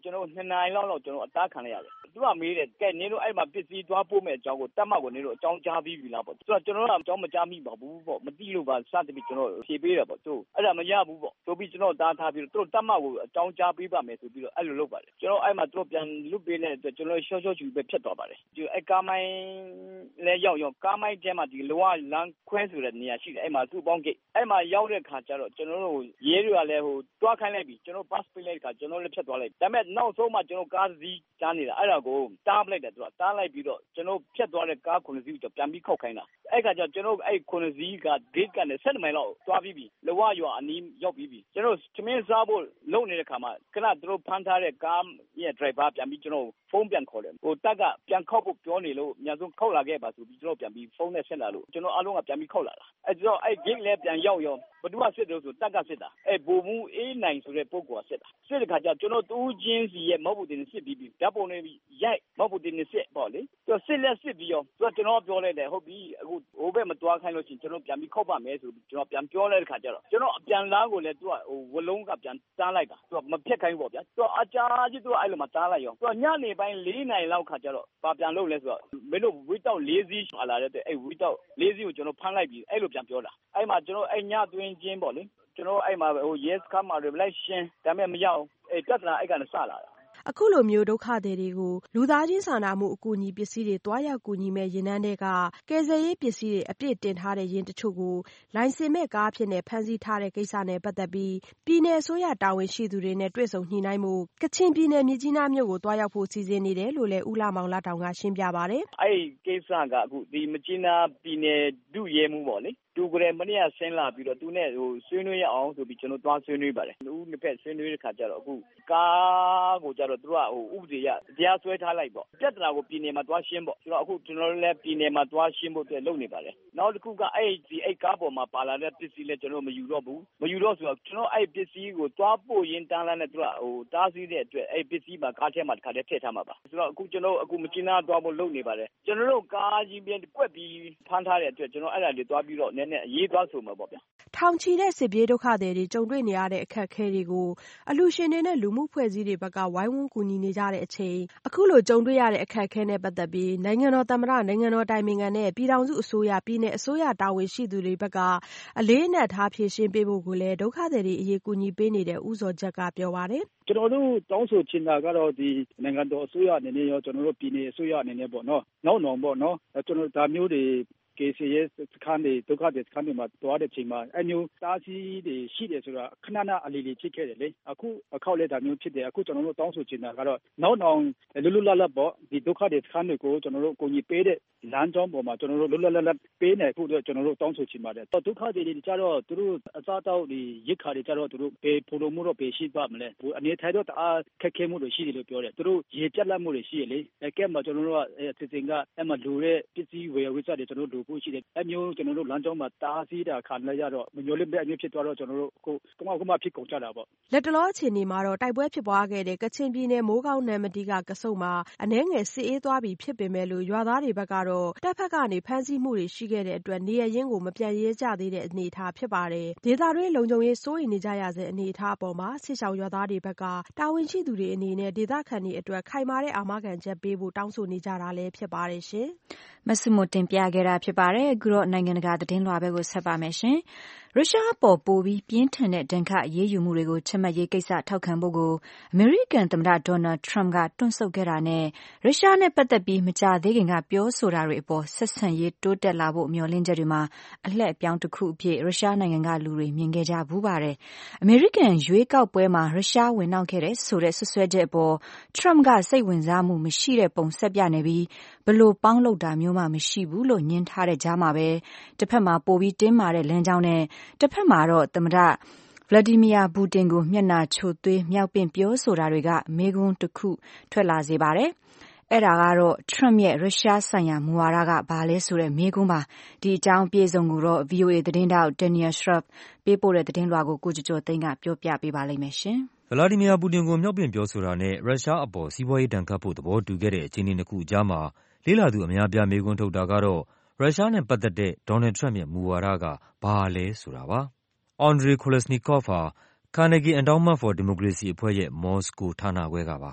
[SPEAKER 4] နိုင်လောက်ကျွန်တော်အတားခံလိုက်ရတယ်သူကမေးတယ်ကဲနင်းတို့အဲ့မှာပစ္စည်းသွားပို့မဲ့အကြောင်းကိုတတ်မှတ်ကိုနင်းတို့အကြောင်းကြားပြီးပြီလားပေါ့ကျွန်တော်ကအကြောင်းမကြားမိပါဘူးပေါ့မသိလို့ပါစသဖြင့်ကျွန်တော်ဖြေပေးတယ်ပေါ့သူအဲ့ဒါမရဘူးပေါ့ဆိုပြီးကျွန်တော်တားထားပြီးတော့သူတို့တတ်မှတ်ကိုအကြောင်းကြားပေးပါမယ်ဆိုပြီးတော့အဲ့လိုလုပ်ပါတယ်ကျွန်တော်အဲ့မှာသူတို့ပြန်လွတ်ပေးတဲ့အတွက်ကျွန်တော်ရှော့ချူပဲဖြစ်သွားပါတယ်ဒီအဲ့ကားမိုင်းလဲရောက်ကားမိုင်းထဲမှာဒီလောကလမ်းခွဲဆိုတဲ့နေရာရှိတယ်အဲ့မှာသူ့ပေါင်းဂိတ်အဲ့မှာရောက်တဲ့ခါကျတော့ကျွန်တော်တို့ရဲတွေကလည်းတွားခိုင်းလိုက်ပြီကျွန်တော်ပတ်ပေးလိုက်ခါကျွန်တော်လည်းဖြတ်သွားလိုက်ဒါပေမဲ့နောက်ဆုံးမှကျွန်တော်ကားစီးကြားနေတာအဲ့ဒါကိုတားပလိုက်တယ်သူကတားလိုက်ပြီးတော့ကျွန်တော်ဖြတ်သွားတဲ့ကား9စီးကိုပြန်ပြီးခောက်ခိုင်းတာအဲ့ခါကျကျွန်တော်အဲ့9စီးကဂိတ်ကနေ7မိုင်လောက်တွားပြီးပြီလောကရွာအနီးရောက်ပြီးပြီကျွန်တော်သမင်းစားဖို့လုံနေတဲ့ခါမှာခဏသူတို့ဖမ်းထားတဲ့ကားရဲ့ driver ပြန်ပြီးကျွန်တော်ဖုန်းပြန်ခေါ်တယ်တက်ကပြန်ခောက်ဖို့ပြောနေလို့အများဆုံးခောက်လာခဲ့ပါဆိုပြီးကျွန်တော်ပြန်ပြီးဖုန်းနဲ့ဆက်လာလို့ကျွန်တော်အားလုံးကပြန်ပြီးခောက်လာတာအဲ့တော့အဲ့ gate လည်းပြန်ရောက်ရောဘသူကစစ်တယ်ဆိုတက်ကစစ်တာအဲ့ဘိုလ်မှူးအေးနိုင်ဆိုတဲ့ပုဂ္ဂိုလ်ကစစ်တာစစ်တဲ့ခါကျကျွန်တော်တူးချင်းစီရဲ့မောက်ဘူးတင်စစ်ပြီးဓာတ်ပုံတွေရိုက်မောက်ဘူးတင်စစ်ပေါ့လေသူစစ်လက်စစ်ပြီးရောသူကကျွန်တော်ပြောလိုက်တယ်ဟုတ်ပြီအခုဟိုဘက်မသွားခိုင်းလို့ရှိရင်ကျွန်တော်ပြန်ပြီးခောက်ပါမယ်ဆိုပြီးကျွန်တော်ပြန်ပြောလိုက်တဲ့ခါကျတော့ကျွန်တော်အပြန်လားကိုလည်းသူကဝလုံးကပြန်တားလိုက်တာသူကမဖြတ်ခိုင်းပေါ့ဗျာသူကအကြာကြီးသူကအဲ့လိုမှတားလိုက်ရောသူကညနေပိုင်း4နိုင်လောက်ခါကျတော့ဘာပြန်လုပ်လဲဆိုတော့မင်းတို့ဝီတောက်4စီးလာတဲ့အဲ့ဝီတောက်4စီးကိုကျွန်တော်ဖမ်းလိုက်ပြီးအဲ့လိုပြန်ပြောတာအဲ့မှာကျွန်တော်အဲ့ညသွင်းချင်းပေါ့လေကျွန်တော်အဲ့မှာyes ခါမှာလိုက်ရှင်းဒါပေမဲ့မရအောင်အဲ့ပြဿနာအဲ့ကနေစလာတာ
[SPEAKER 8] အခုလိုမျိုးဒုက္ခသည်တွေကိုလူသားချင်းစာနာမှုအကူအညီပစ္စည်းတွေတွားရောက်ကူညီမဲ့ယာဉ်တန်းတွေကကယ်ဆယ်ရေးပစ္စည်းတွေအပြည့်တင်ထားတဲ့ယာဉ်တချို့ကိုလိုင်စင်မဲ့ကားအဖြစ်နဲ့ဖမ်းဆီးထားတဲ့ကိစ္စနဲ့ပတ်သက်ပြီးပြည်내အစိုးရတာဝန်ရှိသူတွေနဲ့တွေ့ဆုံညှိနှိုင်းမှုကချင်ပြည်နယ်မြစ်ကြီးနားမြို့ကိုတွားရောက်ဖို့စီစဉ်နေတယ်လို့လည်းဦးလှမောင်လတောင်ကရှင်းပြပါတယ်
[SPEAKER 4] အဲ့ကိစ္စကအခုဒီမြစ်ကြီးနားပြည်နယ်ဒုရဲမှုပေါ့လေသူကလည်းမနေ့ကဆင်းလာပြီးတော့သူနဲ့ဆွေးနွေးရအောင်ဆိုပြီးကျွန်တော်တွားဆွေးနွေးပါတယ်။ဦးနှစ်ဖက်ဆွေးနွေးတဲ့ခါကျတော့အခုကားကိုကျတော့သူကဥပဒေရတရားစွဲထားလိုက်ပေါ့။ပြဿနာကိုပြည်နယ်မှာတွားရှင်းပေါ့။ဆိုတော့အခုကျွန်တော်လည်းပြည်နယ်မှာတွားရှင်းဖို့အတွက်လုပ်နေပါတယ်။နောက်တစ်ခုကအဲ့ကားပေါ်မှာပါလာတဲ့ပစ္စည်းလည်းကျွန်တော်မယူတော့ဘူး။မယူတော့ဆိုတော့ကျွန်တော်အဲ့ပစ္စည်းကိုတွားပို့ရင်းတန်းလာနဲ့သူကတားဆီးတဲ့အတွက်အဲ့ပစ္စည်းမှာကားထဲမှာတစ်ခါတည်းထည့်ထားမှာပါ။ဆိုတော့အခုကျွန်တော်အခုမကျင်းနာတွားဖို့လုပ်နေပါတယ်။ကျွန်တော်တို့ကားကြီးပြန်ကွက်ပြီးဖမ်းထားတဲ့အတွက်ကျွန်တော်အဲ့ဒါလေးတွားပြီးတော့နဲ့ရေးသွားဆိုမှာပေါ့ဗျာ
[SPEAKER 8] ထောင်ချီတဲ့စစ်ပြေးဒုက္ခသည်တွေကြုံတွေ့နေရတဲ့အခက်အခဲတွေကိုအလှူရှင်တွေနဲ့လူမှုဖွဲ့စည်းတွေဘက်ကဝိုင်းဝန်းကူညီနေကြတဲ့အချိန်အခုလိုကြုံတွေ့ရတဲ့အခက်အခဲနဲ့ပတ်သက်ပြီးနိုင်ငံတော်သမ္မတနိုင်ငံတော်တိုင်ပင်ခံနဲ့ပြည်ထောင်စုအစိုးရပြည်내အစိုးရတာဝန်ရှိသူတွေဘက်ကအလေးအနက်ထားဖြေရှင်းပေးဖို့ကိုလည်းဒုက္ခသည်တွေအရေးကူညီပေးနေတဲ့ဦးဇော်ချက်ကပြောပါတယ်
[SPEAKER 4] ကျွန်တော်တို့တောင်းဆိုချင်တာကတော့ဒီနိုင်ငံတော်အစိုးရအနေနဲ့ရောကျွန်တော်တို့ပြည်내အစိုးရအနေနဲ့ပေါ့နော်နောက်ပေါ့နော်ကျွန်တော်ဒါမျိုးတွေကေစီရဲ့စခန်းတွေဒုက္ခတွေစခန်းတွေမှာတွားတဲ့ချိန်မှာအမျိုးတားဆီးတွေရှိတယ်ဆိုတာခဏအလီလီဖြစ်ခဲ့တယ်လေအခုအခောက်လဲဒါမျိုးဖြစ်တယ်အခုကျွန်တော်တို့တောင်းဆိုချင်တာကတော့နောက်လွတ်လွတ်လပ်လပ်ပေါ့ဒီဒုက္ခတွေစခန်းတွေကိုကျွန်တော်တို့ကိုကြီးပေးတဲ့လမ်းကြောင်းပေါ်မှာကျွန်တော်တို့လွတ်လွတ်လပ်လပ်ပေးနိုင်ဖို့အတွက်ကျွန်တော်တို့တောင်းဆိုချင်ပါတယ်ဒုက္ခတွေကြတော့သူတို့အစားတောက်ဒီရစ်ခါတွေကြတော့သူတို့ပေးဖို့လို့မှုတော့ပေးရှိပါမလဲအနေထိုင်တော့တအားခက်ခဲမှုတွေရှိတယ်လို့ပြောတယ်သူတို့ရေပြတ်လတ်မှုတွေရှိရလေကဲမှာကျွန်တော်တို့ကစစ်စင်ကအဲ့မှာလူတဲ့ပစ္စည်းဝယ်ဝိစားတွေကျွန်တော်တို့ဖို့ရှိတယ်အမျိုးကျွန်တော်တို့လမ်းကြောင်းမှာတားဆီးတာခံလိုက်ရတော့မညိုလိမ့်တဲ့အမျိုးဖြစ်သွားတော့ကျွန်တော်တို့ခုမှဖြစ်ကုန်ကြတာပေါ့
[SPEAKER 8] လက်တလောအခြေအနေမှာတော့တိုက်ပွဲဖြစ်ပွားခဲ့တဲ့ကချင်ပြည်နယ်မိုးကောင်းနယ်မတီးကကဆုတ်မှာအနှဲငယ်စစ်အေးသွားပြီဖြစ်ပေမဲ့လို့ရွာသားတွေဘက်ကတော့တပ်ဖက်ကနေဖမ်းဆီးမှုတွေရှိခဲ့တဲ့အတွက်နေရင်းကိုမပြန်ရဲကြသေးတဲ့အနေအထားဖြစ်ပါတယ်ဒေသတွင်းလုံခြုံရေးစိုးရိမ်နေကြရတဲ့အနေအထားအပေါ်မှာစစ်ဆောင်ရွာသားတွေဘက်ကတာဝန်ရှိသူတွေအနေနဲ့ဒေသခံတွေအတွက်ခိုင်မာတဲ့အာမခံချက်ပေးဖို့တောင်းဆိုနေကြတာလည်းဖြစ်ပါတယ်ရှင်
[SPEAKER 2] မဆုမတင်ပြခဲ့တာဖြစ်ပါတယ်အခုတော့နိုင်ငံတကာသတင်းလွှာဘက်ကိုဆက်ပါမယ်ရှင်ရုရှားအပေါ်ပိုပြီးပြင်းထန်တဲ့ဒဏ်ခတ်အရေးယူမှုတွေကိုချမှတ်ရေးကိစ္စထောက်ခံဖို့ကိုအမေရိကန်သမ္မတဒေါ်နယ်ထရမ့်ကတွန့်ဆုတ်ခဲ့တာနဲ့ရုရှားနဲ့ပတ်သက်ပြီးမကြာသေးခင်ကပြောဆိုတာတွေအပေါ်ဆက်ဆံရေးတိုးတက်လာဖို့မျှော်လင့်ချက်တွေမှာအလှည့်အပြောင်းတစ်ခုအဖြစ်ရုရှားနိုင်ငံကလူတွေမြင်ခဲ့ကြဘူးပါတယ်အမေရိကန်ရွေးကောက်ပွဲမှာရုရှားဝင်နှောက်ခဲ့တဲ့ဆိုတဲ့ဆွဆွဲချက်အပေါ်ထရမ့်ကစိတ်ဝင်စားမှုမရှိတဲ့ပုံဆက်ပြနေပြီးဘလို့ပေါင်းလုပ်တာမျိုးမှမရှိဘူးလို့ညင်းထားတဲ့ကြားမှာပဲတစ်ဖက်မှာပိုပြီးတင်းမာတဲ့လမ်းကြောင်းနဲ့တစ်ဖက်မှာတော့သမ္မတဗလာဒီမီယာပူတင်ကိုမျက်နှာချိုသွေးမြောက်ပင့်ပြောဆိုတာတွေကမေးခွန်းတစ်ခုထွက်လာစေပါတယ်အဲ့ဒါကတော့ထရမ့်ရဲ့ရုရှားဆိုင်ရာမူဝါဒကဘာလဲဆိုတဲ့မေးခွန်းပါဒီအကြောင်းပြေဆုံးကိုတော့ VOA သတင်းတောက် Daniel Shrub ပေးပို့တဲ့သတင်းလွှာကိုကိုကျော်သိန်းကပြောပြပေးပါလိမ့်မယ်ရှင်
[SPEAKER 6] ဗလာဒီမီယာပူတင်ကိုမြောက်ပင့်ပြောဆိုတာနဲ့ရုရှားအပေါ်စီးပွားရေးဒဏ်ခတ်ဖို့သဘောတူခဲ့တဲ့အခြေအနေနှစ်ခုအကြားမှာလေးလာသူအများပြားမေးခွန်းထုတ်တာကတော့ရုရှားနဲ့ပတ်သက်တဲ့ဒေါ်နယ်ထရမ့်ရဲ့မူဝါဒကဘာလဲဆိုတာပါAndrei Kolesnikov ဟာ Carnegie Endowment for Democracy အဖွဲ့ရဲ့မော်စကိုဌာနခွဲကပါ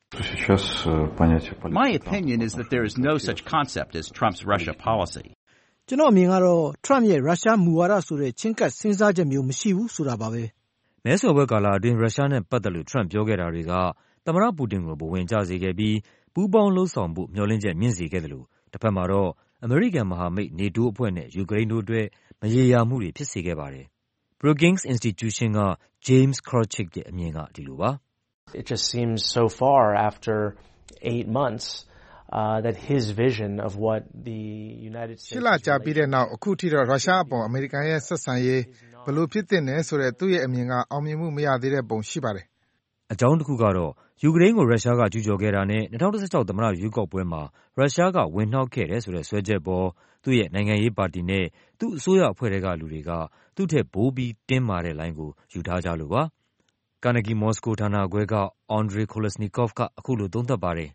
[SPEAKER 9] My opinion is that there is no such concept as Trump's Russia policy.
[SPEAKER 10] ကျွန်တော်အမြင်ကတော့ Trump ရဲ့ရုရှားမူဝါဒဆိုတဲ့ချင်းကပ်စဉ်းစားချက်မျိုးမရှိဘူးဆိုတာပါပဲ
[SPEAKER 6] ။မဲဆော်ဘွဲကာလာအတွင်းရုရှားနဲ့ပတ်သက်လို့ Trump ပြောခဲ့တာတွေကသမ္မတပူတင်ကိုဘဝင်ကျစေခဲ့ပြီးပူးပေါင်းလှုပ်ဆောင်ဖို့မျှော်လင့်ချက်မြင့်စေခဲ့တယ်လို့တစ်ဖက်မှာတော့အမေရိကန်မဟာမိတ်နေတိုးအဖွဲ့နဲ့ယူကရိန်းတို့အတွက်မရေရာမှုတွေဖြစ်စေခဲ့ပါတယ်။ Brookings Institution က James Krawczyk ရဲ့အမြင်ကဒီလိုပါ
[SPEAKER 11] ။ It just seems so far after 8 months that his vision of what the United States
[SPEAKER 12] ရှစ်လကြာပြီးတဲ့နောက်အခုထိတော့ရုရှားအပေါ်အမေရိကန်ရဲ့ဆက်ဆံရေးဘယ်လိုဖြစ်သင့်တယ်ဆိုတဲ့သူ့ရဲ့အမြင်ကအောင်မြင်မှုမရသေးတဲ့ပုံရှိပါတယ်
[SPEAKER 6] ။အကြောင်းတစ်ခုကတော့ယူကရိန်းကိုရုရှားကကျူးကျော်ခဲ့တာနဲ့2016သမ္မတရွေးကောက်ပွဲမှာရုရှားကဝင်နှောက်ခဲ့တယ်ဆိုတဲ့ဆွဲချက်ပေါ်သူ့ရဲ့နိုင်ငံရေးပါတီနဲ့သူ့အစိုးရအဖွဲ့တွေကလူတွေကသူ့ထက်ပိုပြီးတင်းမာတဲ့လိုင်းကိုယူထားကြလို့ပါ။ Carnegie Moscow ဌာနခွဲက Andrei Kolesnikov ကအခုလိုသုံးသပ်ပါတယ်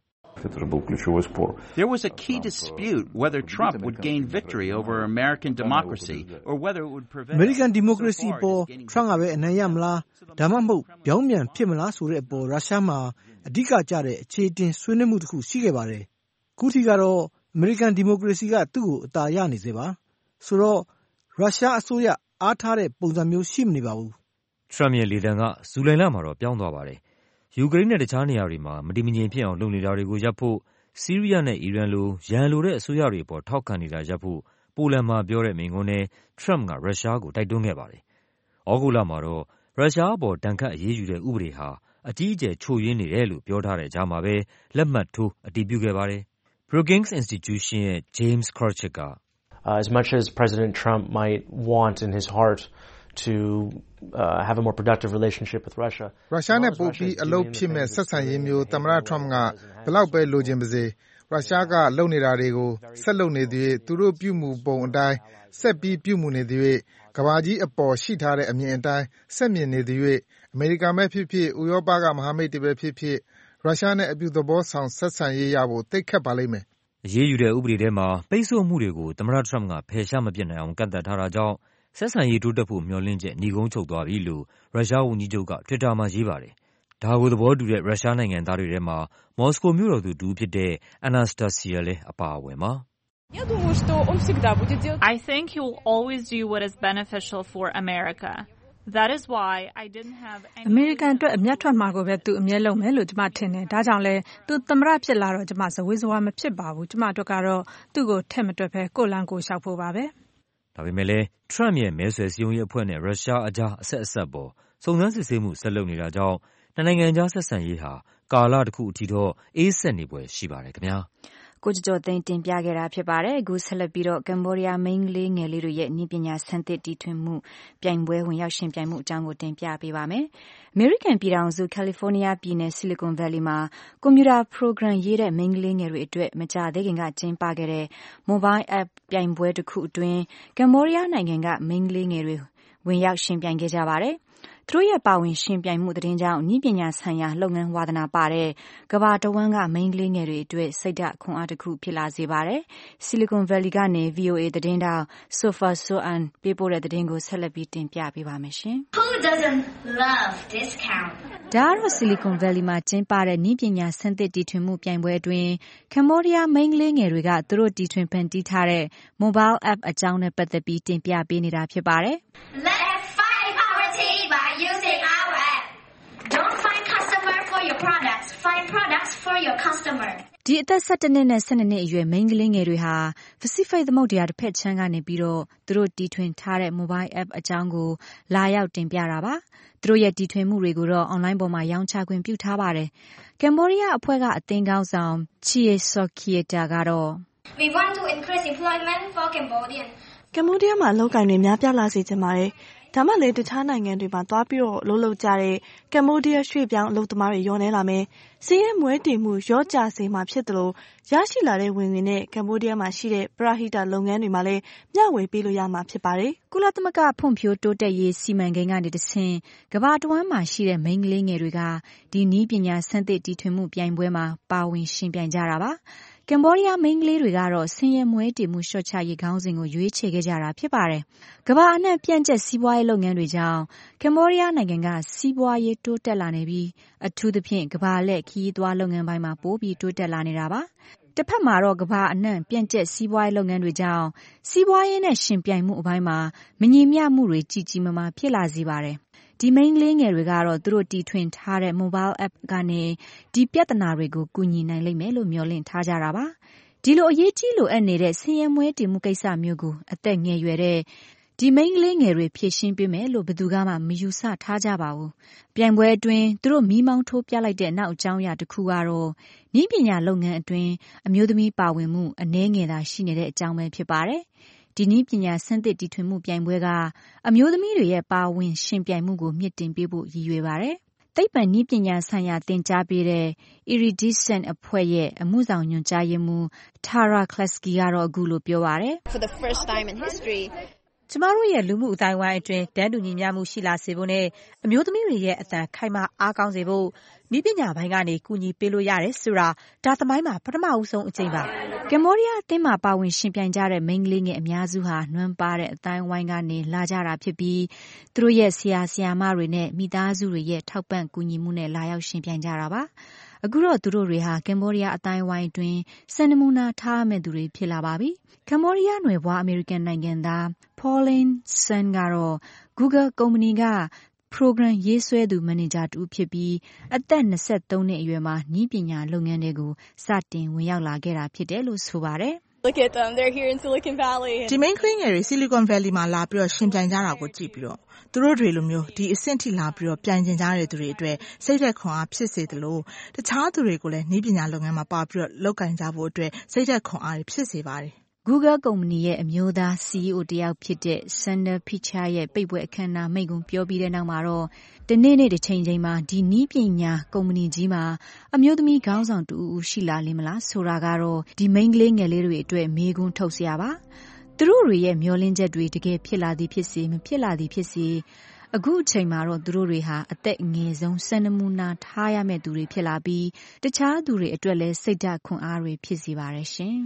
[SPEAKER 9] There was a key dispute whether Trump would gain victory over American democracy or whether it would prevent
[SPEAKER 10] American democracy ပေါ် Trump ကပဲအနိုင်ရမလားဒါမှမဟုတ်ပြောင်းပြန်ဖြစ်မလားဆိုတဲ့အပေါ်ရုရှားမှာအဓိကကျတဲ့အခြေတင်ဆွေးနွေးမှုတစ်ခုရှိခဲ့ပါတယ်။ခုထိကတော့ American democracy ကသူ့ကိုအသာရနေစေပါ။ဆိုတော့ရုရှားအစိုးရအားထားတဲ့ပုံစံမျိုးရှိမနေပါဘူး
[SPEAKER 6] ။ Trump ရဲ့လေသံကဇူလိုင်လမှာတော့ပြောင်းသွားပါတယ်။ယူကရိန်းနဲ့တခြားနေရာတွေမှာမတည်မငြိမ်ဖြစ်အောင်လုပ်နေတာတွေကိုရပ်ဖို့ဆီးရီးယားနဲ့အီရန်လိုရန်လိုတဲ့အစိုးရတွေအပေါ်ထောက်ခံနေတာရပ်ဖို့ပိုလန်မှာပြောတဲ့မိန့်ခွန်းနဲ့ Trump ကရုရှားကိုတိုက်တွန်းခဲ့ပါတယ်။ဩဂုတ်လမှာတော့ရုရှားအပေါ်ဒဏ်ခတ်အရေးယူတဲ့ဥပဒေဟာအကြီးအကျယ်ချို့ယွင်းနေတယ်လို့ပြောထားတဲ့ကြားမှာပဲလက်မှတ်ထိုးအတည်ပြုခဲ့ပါတယ်။ Brookings Institution ရဲ့ James Krawczyk က
[SPEAKER 11] As much as President Trump might want in his heart to have a more productive relationship with Russia
[SPEAKER 12] ရုရှားနဲ့ပိုပြီးအလုပ်ဖြစ်မဲ့ဆက်ဆံရေးမျိုးသမ္မတ Trump ကဘယ်လောက်ပဲလိုချင်ပါစေရုရှားကလုပ်နေတာတွေကိုဆက်လုပ်နေသေးသူတို့ပြုမှုပုံအတိုင်းဆက်ပြီးပြုမှုနေသေးကမ္ဘာကြီးအပေါ်ရှိထားတဲ့အမြင်အတိုင်းဆက်မြင်နေသေးအမေရိကန်ပဲဖြစ်ဖြစ်ဥရောပကမဟာမိတ်တွေပဲဖြစ်ဖြစ်ရုရှားနဲ့အပြုသဘောဆောင်ဆက်ဆံရေးရဖို့သိခက်ပါလိမ့်မယ်
[SPEAKER 6] ။အရေးယူတဲ့ဥပဒေထဲမှာပိတ်ဆို့မှုတွေကိုသမ္မတ Trump ကဖယ်ရှားမပစ်နိုင်အောင်ကန့်သတ်ထားတာကြောင့်ဆက်ဆံရေးတိုးတက်ဖို့မျှော်လင့်ချက်ညီကုန်းချုပ်သွားပြီလို့ရုရှားဝန်ကြီးချုပ်က Twitter မှာရေးပါတယ်။ဒါကိုသဘောတူတဲ့ရုရှားနိုင်ငံသားတွေထဲမှာမော်စကိုမြို့တော်သူတဦးဖြစ်တဲ့ Anastasia လည်းအပါအဝင်ပါ
[SPEAKER 13] I think he will always do what is beneficial for America. That is why I didn't have any
[SPEAKER 14] American အတွက်အမျက်ထွက်မှာကိုပဲသူအမြဲလုပ်မယ်လို့ကျွန်မထင်တယ်။ဒါကြောင့်လဲသူသမ္မတဖြစ်လာတော့ကျွန်မဇဝေဇဝါမဖြစ်ပါဘူး။ကျွန်မအတွက်ကတော့သူ့ကိုထက်မတွက်ပဲကိုလန်ကိုရှောက်ဖို့ပါပဲ
[SPEAKER 6] ။ဒါပေမဲ့လည်း Trump ရဲ့မဲဆွယ်စည်းရုံးရေးအဖွဲ့နဲ့ရုရှားအကြားအဆက်အဆက်ပေါ်စုံစမ်းစစ်ဆေးမှုဆက်လုပ်နေတာကြောင့်နိုင်ငံကြားဆက်ဆံရေးဟာကာလတစ်ခုအထိတော့အေးဆက်နေပွဲရှိပါတယ်ခင်ဗျာ။
[SPEAKER 2] ကိုကျော်သိန်းတင်ပြခဲ့တာဖြစ်ပါတယ်အခုဆက်လက်ပြီးတော့ကမ္ဘောဒီးယားမိန်းကလေးငယ်လေးတွေရဲ့နည်းပညာဆန်းသစ်တီထွင်မှုပြိုင်ပွဲဝင်ရောက်ရှင်ပြိုင်မှုအကြောင်းကိုတင်ပြပေးပါမယ်အမေရိကန်ပြည်ထောင်စုကယ်လီဖိုးနီးယားပြည်နယ်ဆီလီကွန်ဗယ်လီမှာကွန်ပျူတာပရိုဂရမ်ရေးတဲ့မိန်းကလေးငယ်တွေအတွက်မကြာသေးခင်ကကျင်းပခဲ့တဲ့ Mobile App ပြိုင်ပွဲတစ်ခုအတွင်းကမ္ဘောဒီးယားနိုင်ငံကမိန်းကလေးငယ်တွေဝင်ရောက်ရှင်ပြိုင်ခဲ့ကြပါတယ်သူတို့ရဲ့ပါဝင်ရှင်ပြိုင်မှုသတင်းကြောင့်နည်းပညာဆိုင်ရာလုပ်ငန်းဝါသနာပါတဲ့ကမ္ဘာတဝန်းကမိန်းကလေးငယ်တွေအတွက်စိတ်ဓာတ်ခွန်အားတစ်ခုဖြစ်လာစေပါတယ်။ Silicon Valley ကနေ VOA သတင်းတောက် Sofa Soan ပေးပို့တဲ့သတင်းကိုဆက်လက်ပြီးတင်ပြပေးပါမယ်ရှင်။
[SPEAKER 15] Who doesn't love discount?
[SPEAKER 2] ဒါကတော့ Silicon Valley မှာကျင်းပတဲ့နည်းပညာဆန်းသစ်တီထွင်မှုပြိုင်ပွဲအတွင်းကမ္ဘောဒီးယားမိန်းကလေးငယ်တွေကသူတို့တီထွင်ဖန်တီးထားတဲ့ Mobile App အကြောင်းနဲ့ပတ်သက်ပြီးတင်ပြပေးနေတာဖြစ်ပါတယ်။
[SPEAKER 15] Using our app. Don't find customer for your products. Find products for your customer.
[SPEAKER 2] ဒီအသက်17နှစ်နဲ့12နှစ်အရွယ်မိန်းကလေးငယ်တွေဟာ Pacific သမုဒ္ဒရာတစ်ဖက်ခြမ်းကနေပြီးတော့သူတို့တီထွင်ထားတဲ့ Mobile App အကြောင်းကိုလာရောက်တင်ပြတာပါ။သူတို့ရဲ့တီထွင်မှုတွေကိုတော့ online ပေါ်မှာရောင်းချခွင့်ပြုထားပါတယ်။ကမ္ဘောဒီးယားအဖွဲ့ကအသင်းကောင်းဆောင် Chie Sokhieta ကတော့
[SPEAKER 15] We want to increase employment for Cambodian.
[SPEAKER 16] ကမ္ဘောဒီးယားမှာလောက်ကင်တွေများပြားလာစေချင်ပါတယ်။ဒါမှလည်းတခြားနိုင်ငံတွေမှာသွားပြီးတော့လုပ်ကြတဲ့ကမ္ဘောဒီးယားရွှေ့ပြောင်းအလုပ်သမားတွေရောနေလာမယ်။စီးရဲမွဲတင်မှုရော့ကျစေမှာဖြစ်တယ်လို့ရရှိလာတဲ့ဝင်ငွေနဲ့ကမ္ဘောဒီးယားမှာရှိတဲ့ပရဟိတလုပ်ငန်းတွေမှာလည်းမျှဝေပေးလို့ရမှာဖြစ်ပါတယ်
[SPEAKER 2] ။ကုလသမဂ္ဂဖွံ့ဖြိုးတိုးတက်ရေးစီမံကိန်းကနေတဆင့်ကမ္ဘာတဝန်းမှာရှိတဲ့မိန်းကလေးငယ်တွေကဒီနည်းပညာဆန်းသစ်တီထွင်မှုပြိုင်ပွဲမှာပါဝင်ရှင်ပြိုင်ကြတာပါ။ကမ္ဘောဒီးယားမိန်းကလေးတွေကတော့ဆင်းရဲမွဲတေမှုလျှော့ချရေးခေါင်းစဉ်ကိုရွေးချယ်ခဲ့ကြတာဖြစ်ပါတယ်။ကမ္ဘာအနှံ့ပြန့်ကျက်စီးပွားရေးလုပ်ငန်းတွေကြောင့်ကမ္ဘောဒီးယားနိုင်ငံကစီးပွားရေးတိုးတက်လာနေပြီးအထူးသဖြင့်ကမ္ဘာလက်ခရီးသွားလုပ်ငန်းပိုင်းမှာပိုပြီးတိုးတက်လာနေတာပါ။တစ်ဖက်မှာတော့ကမ္ဘာအနှံ့ပြန့်ကျက်စီးပွားရေးလုပ်ငန်းတွေကြောင့်စီးပွားရေးနဲ့ရှင်ပြိုင်မှုအပိုင်းမှာမညီမျှမှုတွေကြီးကြီးမားမားဖြစ်လာစေပါတယ်။ဒီမိန်းကလေးငယ်တွေကတော့သူတို့တီထွင်ထားတဲ့ mobile app ကနေဒီပြဿနာတွေကိုကူညီနိုင်လိမ့်မယ်လို့မျှော်လင့်ထားကြတာပါ။ဒီလိုအရေးကြီးလိုအပ်နေတဲ့ဆင်းရဲမွဲတေမှုကိစ္စမျိုးကိုအသက်ငယ်ရွယ်တဲ့ဒီမိန်းကလေးငယ်တွေဖြည့်ရှင်းပေးမယ်လို့ဘယ်သူကမှမယူဆထားကြပါဘူး။ပြိုင်ပွဲအတွင်းသူတို့မီးမောင်းထိုးပြလိုက်တဲ့နောက်အကြောင်းအရာတစ်ခုကတော့နည်းပညာလုပ်ငန်းအတွင်းအမျိုးသမီးပါဝင်မှုအနည်းငယ်သာရှိနေတဲ့အကြောင်းပဲဖြစ်ပါတယ်။ဒီနည်းပညာဆန်းသစ်တီထွင်မှုပြိုင်ပွဲကအမျိုးသမီးတွေရဲ့ပါဝင်ရှင်ပြိုင်မှုကိုမြင့်တင်ပေးဖို့ရည်ရွယ်ပါတယ်။သိပ္ပံနည်းပညာဆိုင်ရာသင်ကြားပေးတဲ့ Iridescent အဖွဲ့ရဲ့အမှုဆောင်ညွှန်ကြားရေးမှူး Tara Klesky ကတော့အခုလိုပြောပါတယ်။
[SPEAKER 17] For the first time in history
[SPEAKER 18] ကျမတို့ရဲ့လူမှုအတိုင်းဝိုင်းအတွင်းတန်းတူညီမျှမှုရှိလာစေဖို့နဲ့အမျိုးသမီးတွေရဲ့အသံခိုင်မာအားကောင်းစေဖို့နည်းပညာပိုင်းကနေကူညီပေးလို့ရတယ်ဆိုတာဒါသမိုင်းမှာပထမဦးဆုံးအကြိမ်ပါ
[SPEAKER 2] ကမ္ဘောဒီးယားအသင်းမှာပါဝင်ရှင်ပြိုင်ကြတဲ့မိန်းကလေးငယ်အများစုဟာနွမ်းပါတဲ့အတိုင်းဝိုင်းကနေလာကြတာဖြစ်ပြီးသူတို့ရဲ့ဆရာဆရာမတွေနဲ့မိသားစုတွေရဲ့ထောက်ပံ့ကူညီမှုနဲ့လာရောက်ရှင်ပြိုင်ကြတာပါအခုတော့သူတို့တွေဟာကမ္ဘောဒီးယားအတိုင်းဝိုင်းတွင်စံနမူနာထားမဲ့သူတွေဖြစ်လာပါပြီကမ္ဘောဒီးယားနွယ်ဘွားအမေရိကန်နိုင်ငံသား Pauline Sun ကတော့ Google ကုမ္ပဏီက program ရေးဆွဲသူမန်နေဂျာတူဖြစ်ပြီးအသက်23နှစ်အရွယ်မှာနည်းပညာလုပ်ငန်းတွေကိုစတင်ဝင်ရောက်လာခဲ့တာဖြစ်တယ်လို့ဆိုပါတယ်
[SPEAKER 17] Look at them. They're here in Silicon Valley.
[SPEAKER 19] ဒီမိန်းကလေးငယ်တွေ Silicon Valley မှာလာပြီးတော့ရှင်ပြိုင်ကြတာကိုကြည့်ပြီးတော့သူတို့တွေလိုမျိုးဒီအဆင့်ထိလာပြီးတော့ပြိုင်ကျင်ကြတဲ့သူတွေအတွက်စိတ်သက်ခွန်အားဖြစ်စေတယ်လို့တခြားသူတွေကိုလည်းနည်းပညာလုပ်ငန်းမှာပါပြီးတော့လုပ်ကင်ကြဖို့အတွက်စိတ်သက်ခွန်အားဖြစ်စေပါတယ်
[SPEAKER 2] Google ကုမ္ပဏီရဲ့အမျိုးသား CEO တယောက်ဖြစ်တဲ့ Sundar Pichai ရဲ့ပိတ်ပွဲအခမ်းအနားမိန့်ခွန်းပြောပြီးတဲ့နောက်မှာတော့တနေ့နေ့တစ်ချိန်ချိန်မှာဒီနည်းပညာကုမ္ပဏီကြီးမှာအမျိုးသမီးခေါင်းဆောင်တူဦးရှိလာလိမ့်မလားဆိုတာကတော့ဒီမိန်းကလေးငယ်လေးတွေအတွက်မေးခွန်းထုတ်စရာပါသူတို့တွေရဲ့မျှော်လင့်ချက်တွေတကယ်ဖြစ်လာသည်ဖြစ်စေမဖြစ်လာသည်ဖြစ်စေအခုအချိန်မှာတော့သူတို့တွေဟာအသက်အငယ်ဆုံးစံနမူနာထားရမယ့်သူတွေဖြစ်လာပြီးတခြားသူတွေအတွက်လည်းစိတ်ဓာတ်ခွန်အားတွေဖြစ်စေပါတယ်ရှင်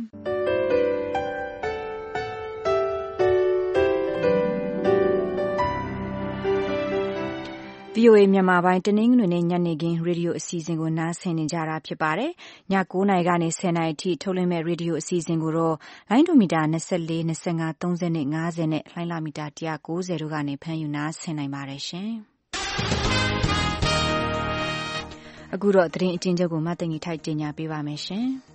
[SPEAKER 2] VOA မြန်မာပိုင်းတနင်္ဂနွေနေ့ညနေခင်းရေဒီယိုအစီအစဉ်ကိုနားဆင်နေကြတာဖြစ်ပါတယ်။ည9:00နာရီကနေ10:00နာရီအထိထုတ်လွှင့်မဲ့ရေဒီယိုအစီအစဉ်ကိုတော့လိုင်းဒိုမီတာ24 25 30နဲ့50နဲ့လိုင်းလာမီတာ190တို့ကနေဖမ်းယူနားဆင်နိုင်ပါတယ်ရှင်။အခုတော့သတင်းအကျဉ်းချုပ်ကိုမသိင်္ဂီထိုက်တင်ပြပေးပါမယ်ရှင်။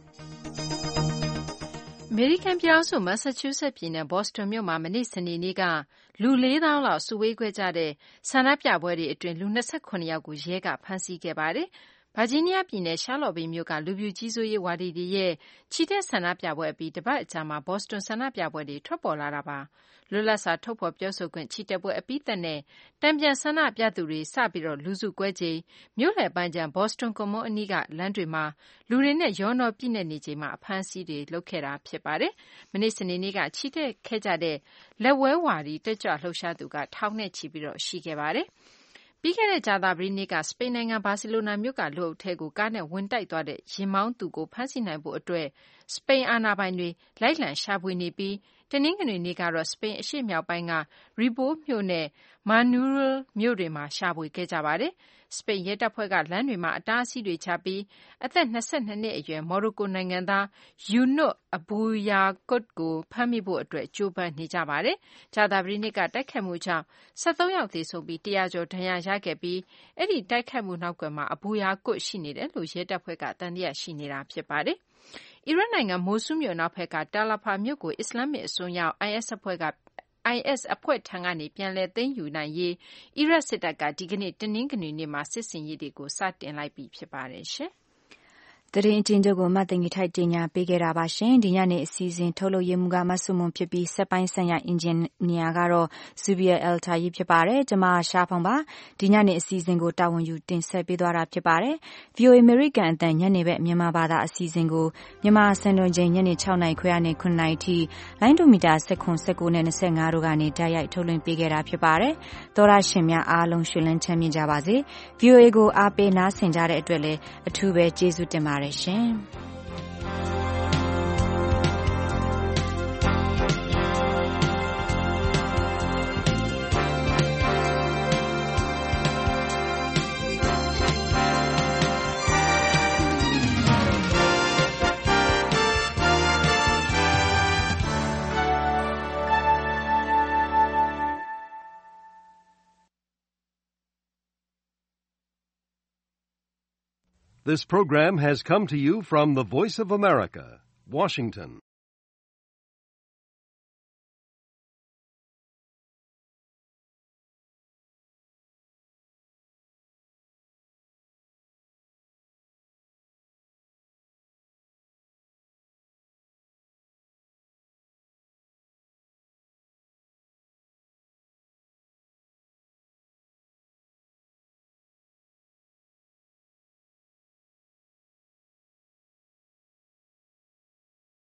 [SPEAKER 3] အမေရိကန်ပြည်ထောင်စုမက်ဆာချူးဆက်ပြည်နယ်ဘော့စတွန်မြို့မှာမနေ့စနေနေ့ကလူ 4,000 လောက်စုဝေးခဲ့ကြတဲ့ဆန္ဒပြပွဲတွေအတွင်းလူ29ယောက်ကိုရဲကဖမ်းဆီးခဲ့ပါတယ်။ဗာဂျီးနီးယားပြည်နယ်ရှာလော့ဗေးမြို့ကလူဖြူကြီးစိုးရေးဝါဒီတွေရဲ့ချီတက်ဆန္ဒပြပွဲအပြီးတပတ်အကြာမှာဘော့စတွန်ဆန္ဒပြပွဲတွေထွက်ပေါ်လာတာပါ။လွတ်လပ်စွာထုတ်ဖော်ပြောဆိုခွင့်ချီတက်ပွဲအပြီးသက်နဲ့တံပြန်ဆန္ဒပြသူတွေစပြီးလူစုကွဲချိန်မြို့လယ်ပိုင်းခြမ်းဘော့စတွန်ကွန်မွန်းအနီးကလမ်းတွေမှာလူတွေနဲ့ရောနှောပြည့်နေနေချိန်မှာအဖမ်းအဆီးတွေလုပ်ခဲ့တာဖြစ်ပါတယ်။မနေ့စနေနေ့ကချီတက်ခဲ့ကြတဲ့လက်ဝဲဝါဒီတက်ကြွလှုပ်ရှားသူကထောင်နဲ့ချီပြီးရှိခဲ့ပါတယ်။ပြီးခဲ့တဲ့ကြာသပတေးနေ့ကစပိန်နိုင်ငံဘာစီလိုနာမြို့ကလူအုပ်ထဲကိုကားနဲ့ဝင်တိုက်သွားတဲ့ယာဉ်မောင်းသူကိုဖမ်းဆီးနိုင်ဖို့အတွက်စပိန်အာဏာပိုင်တွေလိုက်လံရှာဖွေနေပြီးတနင်္ဂနွေနေ့ကတော့စပိန်အရှေ့မြောက်ပိုင်းကရီပိုမြို့နဲ့မာနူရယ်မြို့တွေမှာရှာဖွေခဲ့ကြပါတယ်။စပိန်ရဲတပ်ဖွဲ့ကလမ်းတွေမှာအတားအဆီးတွေချပြီးအသက်22နှစ်အရွယ်မော်ရိုကိုနိုင်ငံသားယူနွတ်အဘူယာကွတ်ကိုဖမ်းမိဖို့အတွက်ကြိုးပမ်းနေကြပါတယ်။ကြာသပတေးနေ့ကတိုက်ခိုက်မှုကြောင့်73ယောက်သေဆုံးပြီး100ကျော်ဒဏ်ရာရခဲ့ပြီးအဲ့ဒီတိုက်ခိုက်မှုနောက်ကွယ်မှာအဘူယာကွတ်ရှိနေတယ်လို့ရဲတပ်ဖွဲ့ကတန်တရားရှိနေတာဖြစ်ပါတယ်။အီရတ်နိုင်ငံမိုဆူးမြို့နောက်ဘက်ကတာလာဖာမြို့ကိုအစ္စလာမစ်အစွန်းရောက် IS အဖွဲ့ထံကနေပြန်လည်သိမ်းယူနိုင်ရေးအီရတ်စစ်တပ်ကဒီကနေ့တနင်္ဂနွေနေ့မှာစစ်ဆင်ရေးတွေကိုစတင်လိုက်ပြီဖြစ်ပါတယ်ရှင်။
[SPEAKER 2] သတင်းအကျဉ်းချုပ်ကိုမသိင်္ဂီထိုက်တင်ညာပေးခဲ့တာပါရှင်ဒီညနေအစီအစဉ်ထုတ်လုပ်ရေးမှုကမဆုမွန်ဖြစ်ပြီးစက်ပိုင်းဆိုင်ရာအင်ဂျင်နီယာကတော့ဇူဘီယာအယ်တာကြီးဖြစ်ပါတယ်ကျွန်မရှားဖောင်ပါဒီညနေအစီအစဉ်ကိုတာဝန်ယူတင်ဆက်ပေးသွားတာဖြစ်ပါတယ် VOA American အတန်ညနေဘက်မြန်မာဘာသာအစီအစဉ်ကိုမြန်မာစံတော်ချိန်ညနေ6:00နာရီခွဲကနေ9:00နာရီထိလိုင်းဒိုမီတာ19နဲ့25တို့ကနေတိုက်ရိုက်ထုတ်လွှင့်ပေးခဲ့တာဖြစ်ပါတယ်သောရရှင်များအားလုံးရှင်လန်းချမ်းမြေ့ကြပါစေ VOA ကိုအားပေးနားဆင်ကြတဲ့အတွက်လည်းအထူးပဲကျေးဇူးတင်ပါတယ်ရှင်
[SPEAKER 1] This program has come to you from the Voice of America, Washington.